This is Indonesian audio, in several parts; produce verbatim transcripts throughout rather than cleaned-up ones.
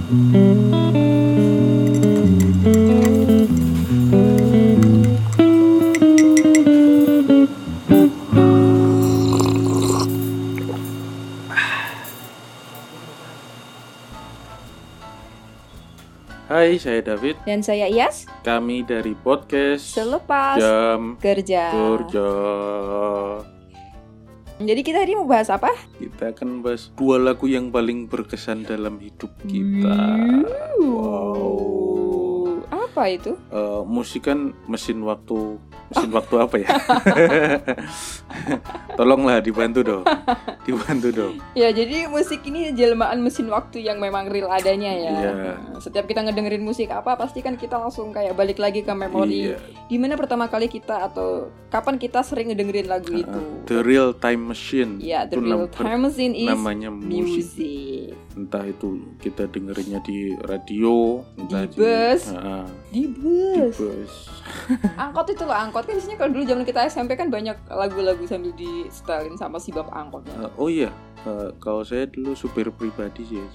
Hai, saya David. Dan saya Iyas. Kami dari podcast Selepas Jam Kerja. Kerja. Jadi kita hari ini mau bahas apa? Kita akan bahas dua lagu yang paling berkesan dalam hidup kita. Wow. Apa itu? Uh, musik kan mesin waktu. Mesin waktu apa ya? Tolonglah dibantu dong. Dibantu dong. Ya, jadi musik ini jelmaan mesin waktu yang memang real adanya ya. Iya. Setiap kita ngedengerin musik apa, pasti kan kita langsung kayak balik lagi ke memori. Iya. Dimana pertama kali kita atau kapan kita sering ngedengerin lagu uh, itu. The Real Time Machine. Ya, The Itu Real nam- Time Machine is namanya musik. music. Entah itu kita dengerinnya di radio, entah Di bus. uh, Di di bus. bus. Angkot itu loh, angkot kan biasanya kalau dulu zaman kita S M P kan banyak lagu-lagu sambil di setelin sama si bab angkotnya. Uh, oh iya, uh, kalau saya dulu supir pribadi sih ya.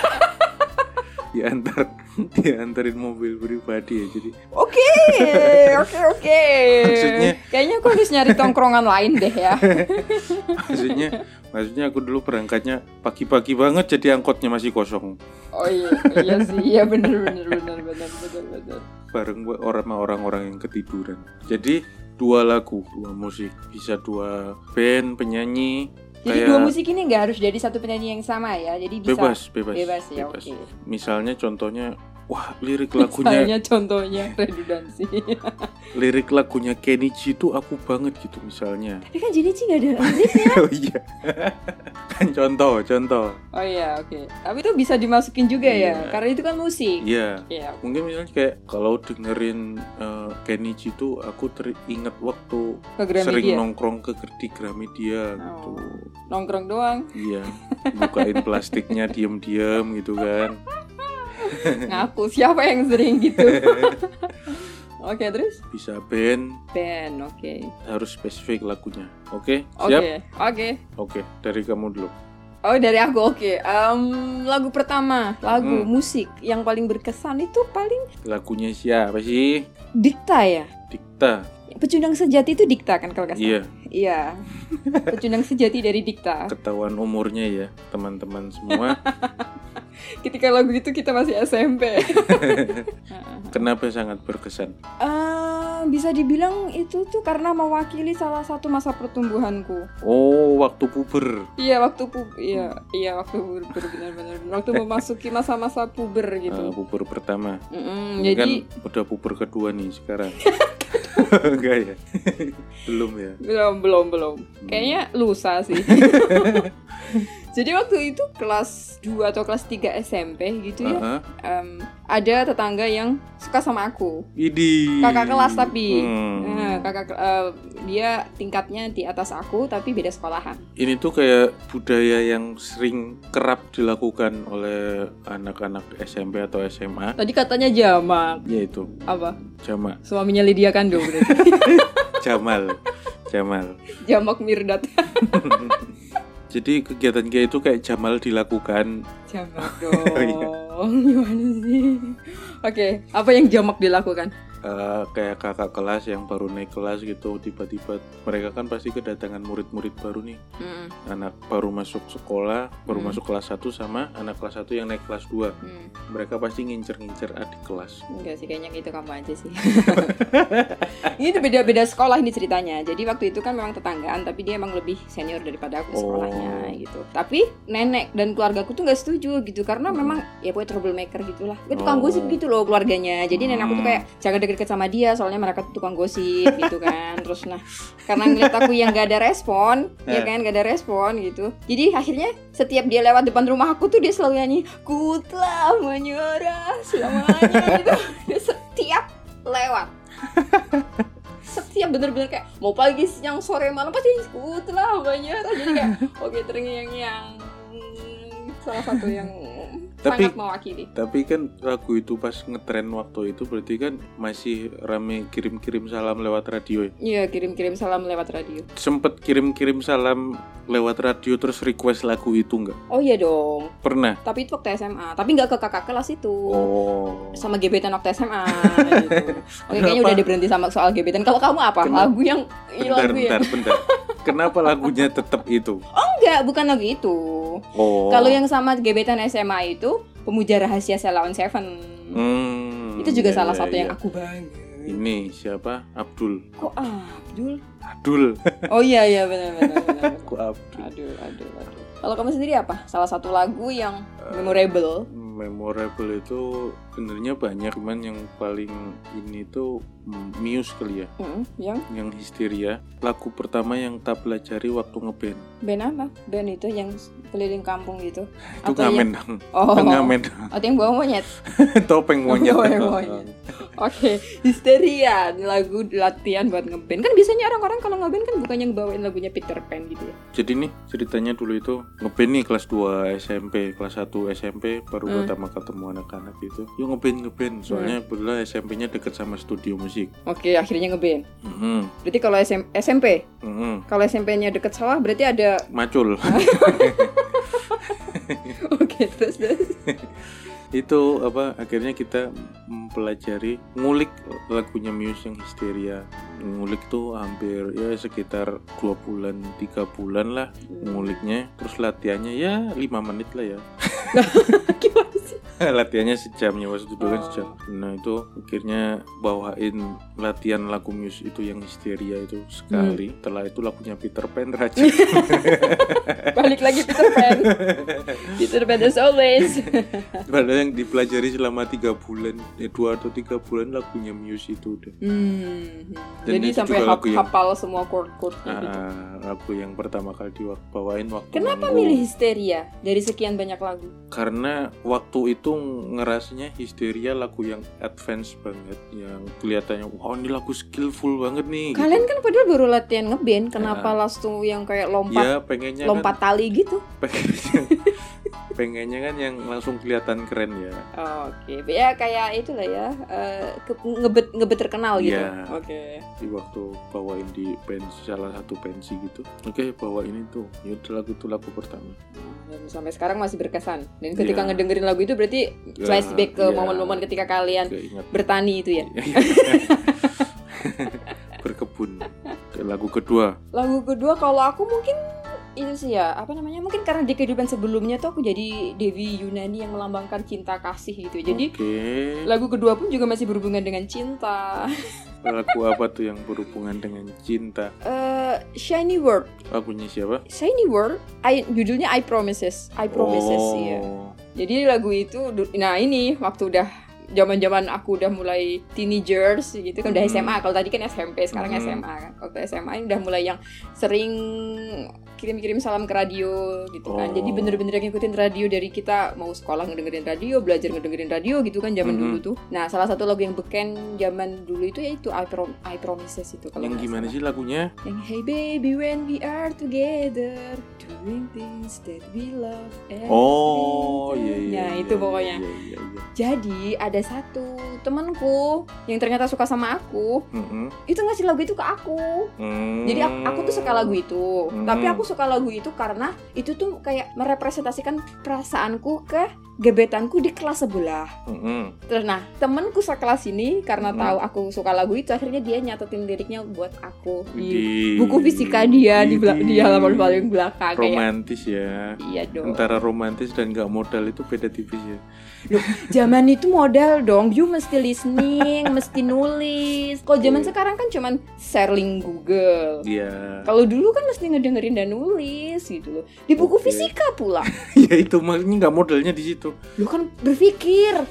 diantar diantarin mobil pribadi ya, jadi Oke, oke, oke. Maksudnya- Kayaknya aku harus nyari tongkrongan lain deh ya. maksudnya maksudnya aku dulu berangkatnya pagi-pagi banget, jadi angkotnya masih kosong, Oh iya, iya sih, iya benar benar benar benar benar benar. bareng orang-orang yang ketiduran. Jadi dua lagu, dua musik, bisa dua band penyanyi. Jadi Kayak dua musik ini nggak harus jadi satu penyanyi yang sama ya. Jadi bisa bebas, bebas, bebas ya, oke. Misalnya contohnya, wah lirik lagunya, Misalnya contohnya redundansi. lirik lagunya Kenichi itu aku banget gitu misalnya. Tapi kan Jinichi nggak ada liriknya. Oh iya, kan contoh, contoh. Oh iya, oke. Tapi itu bisa dimasukin juga Iya. ya, karena itu kan musik. Iya. Iya. Mungkin misalnya kayak kalau dengerin uh, Kenichi itu aku teringat waktu Ke Gramedia. sering nongkrong ke di Gramedia gitu. Oh. Nongkrong doang. Iya, bukain plastiknya diem-diem gitu kan. Ngaku siapa yang sering gitu. Oke, terus Bisa band, band, oke. harus spesifik lagunya. Oke, Oke, siap? oke. Oke, dari kamu dulu. Oh, dari aku, oke. Em, lagu pertama, lagu Hmm. musik yang paling berkesan itu paling Lagunya siapa sih? Dikta ya. Dikta. Pecundang Sejati itu Dikta kan kalau nggak salah. Iya, Iya. Pecundang Sejati dari Dikta. ketahuan umurnya ya, teman-teman semua. Ketika lagu itu kita masih S M P. Kenapa sangat berkesan? Eh, bisa dibilang itu tuh karena mewakili salah satu masa pertumbuhanku. Oh, waktu puber. Iya, waktu pu- iya, iya waktu puber benar-benar. Waktu memasuki masa-masa puber gitu. Uh, puber pertama. Mm-mm, Ini jadi kan udah puber kedua nih sekarang. Enggak ya? Belum ya? belum belum belum. Kayaknya lusa sih. Jadi waktu itu kelas dua atau kelas tiga S M P gitu ya. Uh-huh. em, ada tetangga yang suka sama aku. Idi. Kakak kelas tapi. Hmm. Nah, kakak eh, dia tingkatnya di atas aku tapi beda sekolahan. Ini tuh kayak budaya yang sering kerap dilakukan oleh anak-anak S M P atau S M A, Tadi katanya jamak. yaitu Apa? jamak. Suaminya Lydia Kando berarti. Jamal. Jamal. Jamak Mirdad. Jadi kegiatan kayak itu kayak Jamal dilakukan. Jamak dong. Iya. Gimana sih? Oke, apa yang jamak dilakukan? Uh, kayak kakak kelas yang baru naik kelas gitu, tiba-tiba mereka kan pasti kedatangan murid-murid baru nih. Mm-mm. Anak baru masuk sekolah, baru Hmm. masuk kelas satu sama anak kelas satu yang naik kelas dua. Hmm. Mereka pasti ngincer-ngincer adik kelas. Enggak sih, kayaknya itu kamu aja sih. Ini tuh beda-beda sekolah ini ceritanya. Jadi waktu itu kan memang tetanggaan, tapi dia emang lebih senior daripada aku di sekolahnya Oh. gitu. Tapi nenek dan keluargaku tuh nggak setuju gitu, karena Hmm. memang ya pokoknya troublemaker gitulah. Itu tukang Oh. gosip gitu loh keluarganya. Jadi nenek aku tuh Hmm. kayak jangan deket-deket sama dia, soalnya mereka tuh tukang gosip gitu kan. Terus nah, karena ngeliat aku yang gak ada respon, ya kan gak ada respon gitu. Jadi akhirnya setiap dia lewat depan rumah aku tuh dia selalu nyanyi, ku telah menyerah selamanya gitu. Dia setiap lewat. Setiap bener-bener kayak mau pagi, siang, sore, malam pasti ku telah menyerah. Jadi kayak oke terngiang-ngiang. Salah satu yang Tapi- sangat mewakili. Tapi kan lagu itu pas ngetren waktu itu berarti kan masih rame kirim-kirim salam lewat radio ya? Iya, kirim-kirim salam lewat radio. Sempet kirim-kirim salam lewat radio terus request lagu itu nggak? Oh iya dong. Pernah? Tapi itu waktu S M A. Tapi nggak ke kakak kelas itu. Oh. Sama gebetan waktu S M A gitu. Oke, kayaknya Kenapa? udah diberhenti sama soal gebetan. Kalau kamu apa? Kenapa? Lagu yang ih, Bentar, lagu yang bentar, bentar. Kenapa lagunya tetap itu? enggak, bukan lagu itu. Oh. Kalau yang sama gebetan S M A itu Pemuja Rahasia Sheila on Seven. Hmm, Itu juga iya, salah iya, satu iya. yang aku banget. Ini siapa? Abdul. Kok Abdul? Abdul. Oh iya iya benar benar benar. Aku Abdul. Aduh aduh aduh. Kalau kamu sendiri apa? Salah satu lagu yang memorable? Memorable itu sebenarnya banyak, cuman yang paling ini tuh mm, Muse kali ya, Hmm, yang yang Histeria. Lagu pertama yang tak pelajari waktu ngeband. band apa? Band itu yang keliling kampung gitu? Itu Atau ngamen yang- dong. Oh, Ngamen. atau yang bawa monyet? Topeng monyet. Topeng monyet. Oke, Histeria, lagu latihan buat ngeband. Kan biasanya orang-orang kalau ngeband kan bukannya ngebawain lagunya Peter Pan gitu ya? Jadi nih ceritanya dulu itu ngeband nih kelas dua S M P, kelas satu S M P baru Hmm. pertama ketemu anak-anak gitu. Yuk ngeband ngeband. Soalnya kebetulan S M P-nya deket sama studio musik. Oke, akhirnya ngeband. Mhm. Berarti kalau S M- S M P, Mhm. kalau S M P-nya deket sawah berarti ada. Macul. Oke, terus terus. Itu apa akhirnya kita mempelajari ngulik lagunya Muse yang Histeria. Ngulik tuh hampir ya sekitar dua bulan tiga bulan lah nguliknya, terus latihannya ya lima menit lah ya. Gimana sih? Latihannya sejam ya, waktu itu kan Oh. sejam. Nah itu akhirnya bawain latihan lagu Muse itu yang Histeria itu sekali. Setelah itu lagunya Peter Pan rajin. Balik lagi Peter Pan. Peter Pan as always. Padahal yang dipelajari selama tiga bulan, ya dua atau tiga bulan lagunya Muse itu udah. Hmm. Dan Jadi itu sampai juga hap- lagu yang- hafal semua chord-chordnya gitu. Ah, lagu yang pertama kali dibawain waktu Kenapa manggung. milih Histeria dari sekian banyak lagu? Karena waktu itu ngerasanya Histeria lagu yang advance banget, yang kelihatannya wah ini lagu skillful banget nih. Kalian kan padahal baru latihan ngeband, kenapa Ah. langsung yang kayak gitu. lompat Ya pengennya lompat kan, tali gitu? pengennya, pengennya kan yang langsung kelihatan keren ya. Oke, ya kayak itulah ya, eh, ke- ngebet ngebet terkenal gitu. Iya. Oke. Di waktu bawain di pensi, salah satu pensi gitu, oke bawain itu, yaudah lagu itu lagu pertama. Dan sampai sekarang masih berkesan. Dan ketika Iya. ngedengerin lagu itu berarti Ya, flashback ke iya. momen-momen ketika kalian Keinget. bertani itu ya. Berkebun. Ke lagu kedua. Lagu kedua kalau aku mungkin itu sih ya, apa namanya? Mungkin karena di kehidupan sebelumnya tuh aku jadi Dewi Yunani yang melambangkan cinta kasih gitu. Jadi Oke. lagu kedua pun juga masih berhubungan dengan cinta. Lagu apa tuh yang berhubungan dengan cinta? Eh, Shiny World. Lagunya siapa? Shiny World. I, judulnya I Promises. I Promises Oh. ya. Jadi lagu itu, du- nah ini waktu udah zaman-zaman aku udah mulai teenagers gitu kan, udah Hmm. S M A. Kalau tadi kan S M P, sekarang Hmm. S M A kan. Waktu S M A ini udah mulai yang sering kirim-kirim salam ke radio gitu kan. Oh. Jadi bener-bener ngikutin radio dari kita mau sekolah ngedengerin radio, belajar ngedengerin radio gitu kan zaman Mhm. dulu tuh. Nah, salah satu lagu yang beken zaman dulu itu yaitu I, Prom- I Promises itu kalau Yang nggak gimana salah. sih lagunya? Yang hey baby when we are together doing things that we love every Oh, day. iya iya. Nah, iya, itu iya, pokoknya. Iya iya iya. Jadi ada satu temanku yang ternyata suka sama aku, Mm-mm. itu ngasih lagu itu ke aku. Hmm. Jadi aku, aku tuh suka lagu itu, Hmm. tapi aku suka lagu itu karena itu tuh kayak merepresentasikan perasaanku ke gebetanku di kelas sebelah. Mm-mm. Terus nah temenku sekelas ini karena Hmm. tahu aku suka lagu itu, akhirnya dia nyatetin liriknya buat aku di Di buku fisika dia di, bela- di halaman paling belakang. Kayak romantis ya. iya dong. Antara romantis dan gak modal itu beda tipis ya. Zaman itu modal dong, you mesti listening, mesti nulis. Kalau zaman Iya. sekarang kan cuman share link Google. Iya. Kalau dulu kan mesti ngedengerin dan nulis gitu loh. Di buku Oke. fisika pula. Ya itu makanya nggak modalnya di situ. Lu kan berpikir.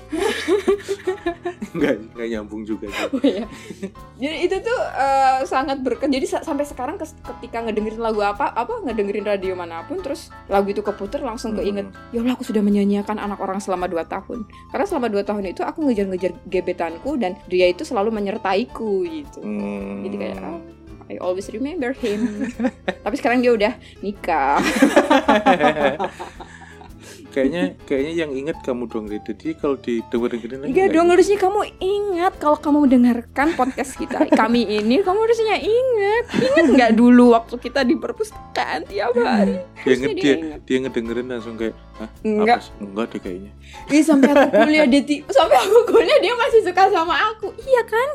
Nggak nggak nyambung juga sih. Oh iya. Jadi itu tuh eh, sangat berkesan. Jadi sa- sampai sekarang kes- ketika ngedengerin lagu apa apa ngedengerin radio manapun terus lagu itu keputer langsung keinget, ya Allah aku sudah menyanyiakan anak orang selama dua tahun. Karena selama dua tahun itu aku ngejar-ngejar gebetanku dan dia itu selalu menyertaiku gitu. Hmm. Jadi kayak ah, I always remember him. Tapi sekarang dia udah nikah. kayaknya kayaknya yang ingat kamu dong. Jadi kalau didengerin lagi. Enggak dong, harusnya kamu ingat kalau kamu mendengarkan podcast kita kami ini, kamu harusnya ingat. Ingat nggak dulu waktu kita di perpustakaan tiap hari? Dia nge- dia, dia ngedengerin langsung kayak, hah? Enggak. Apa sih? Enggak deh kayaknya. Ih, sampai aku kuliah dia ti- sampai aku kuliah dia masih suka sama aku. Iya kan?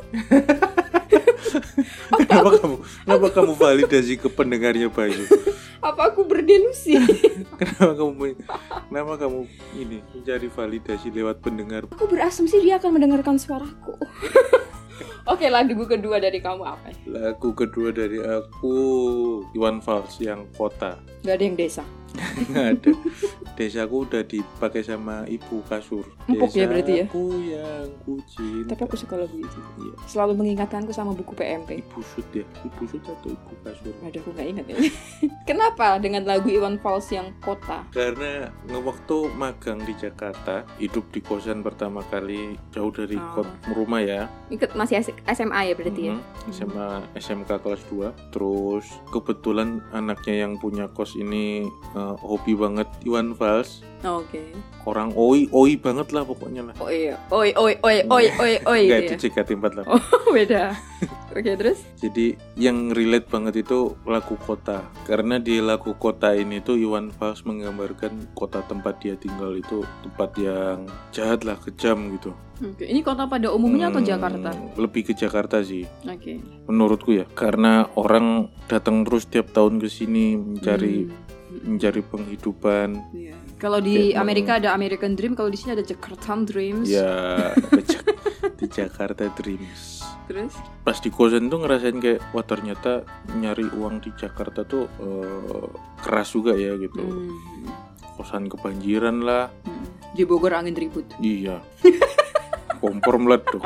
Kenapa kamu kenapa kamu validasi ke pendengarnya Bayu? Apa aku berdelusi? Kenapa kamu kenapa kamu ini mencari validasi lewat pendengar? Aku berasumsi dia akan mendengarkan suaraku. Oke, lagu kedua dari kamu apa? Lagu kedua dari aku Iwan Fals yang Kota. Gak ada yang desa. Nggak ada. Desaku udah dipakai sama ibu kasur. Empuk ya berarti ya? Desaku yang ku cinta. Tapi aku suka lagu itu. Iya. Selalu mengingatkanku sama buku P M P. Ibu Sud ya, Ibu Sud atau Ibu Kasur? Aduh, aku gak ingat ya. Kenapa dengan lagu Iwan Fals yang Kota? Karena waktu magang di Jakarta, hidup di kosan pertama kali jauh dari Oh. kot rumah ya. Ikut masih S M A ya berarti ya? Mhm. S M A S M K kelas dua. Terus kebetulan anaknya yang punya kos ini uh, hobi banget Iwan Fals. Oh, oke. Okay. Orang oi oi banget lah pokoknya lah. Oh iya, oi oi oi oi oi oi. Enggak, Gitu itu C K T empat puluh delapan. Oh, beda. Oke, okay, terus? Jadi yang relate banget itu lagu Kota. Karena di lagu Kota ini tuh Iwan Fals menggambarkan kota tempat dia tinggal itu tempat yang jahat lah, kejam gitu. Oke, okay. Ini kota pada umumnya hmm, atau Jakarta? Lebih ke Jakarta sih. Oke. Okay. Menurutku ya, karena orang datang terus tiap tahun ke sini mencari hmm. mencari penghidupan. Yeah. Kalau di kayak Amerika ada American Dream, kalau di sini ada Jakarta Dreams. Ya, di Jakarta Dreams. Terus? Pas di kosan tuh ngerasain kayak, wah ternyata nyari uang di Jakarta tuh uh, keras juga ya gitu. Hmm. Kosan kebanjiran lah. Hmm. Di Bogor angin ribut. Iya. Kompor meledak.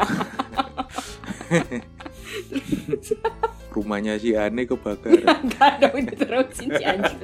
Rumahnya si Ane kebakaran. Enggak ada, udah terusin si anjing.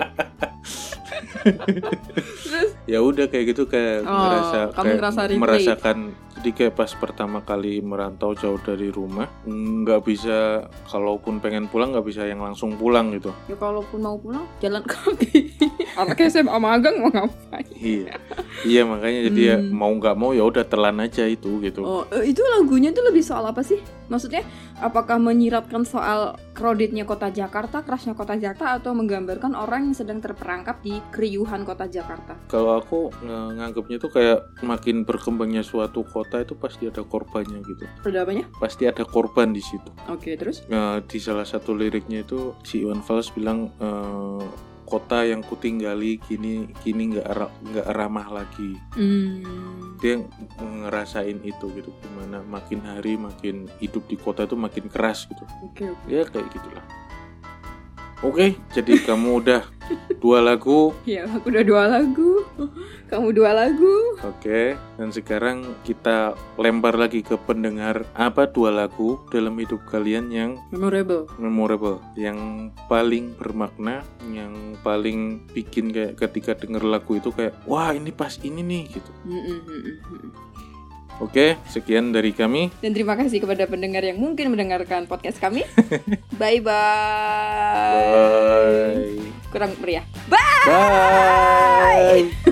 Terus? Ya udah kayak gitu kayak oh, ngerasa kayak relate. merasakan. Jadi kayak pas pertama kali merantau jauh dari rumah, nggak bisa, kalaupun pengen pulang nggak bisa yang langsung pulang gitu. Ya kalaupun mau pulang jalan kaki. Anak S M A magang mau ngapain? Iya, iya makanya jadi hmm. ya mau nggak mau ya udah telan aja itu gitu. Oh, itu lagunya tuh lebih soal apa sih? Maksudnya apakah menyiratkan soal crowdednya kota Jakarta, kerasnya kota Jakarta, atau menggambarkan orang yang sedang terperangkap di keriuhan kota Jakarta? Kalau aku ng- nganggapnya tuh kayak makin berkembangnya suatu kota itu pasti ada korbannya gitu. Ada apanya? Pasti ada korban di situ. Oke, terus? Nah, di salah satu liriknya itu si Iwan Fals bilang uh, kota yang kutinggali kini kini nggak ra- nggak ramah lagi. Hmm. Dia ngerasain itu gitu, gimana makin hari makin hidup di kota itu makin keras gitu. Oke. Okay, okay. Ya kayak gitulah. Oke, okay, jadi kamu udah dua lagu. Iya, aku udah dua lagu. Kamu dua lagu. Oke, okay, dan sekarang kita lempar lagi ke pendengar, apa dua lagu dalam hidup kalian yang memorable, memorable, yang paling bermakna, yang paling bikin kayak ketika denger lagu itu kayak, wah ini pas ini nih gitu. Mm-mm. Oke, sekian dari kami. Dan terima kasih kepada pendengar yang mungkin mendengarkan podcast kami. Bye-bye. Bye. Kurang meriah. Bye. Bye.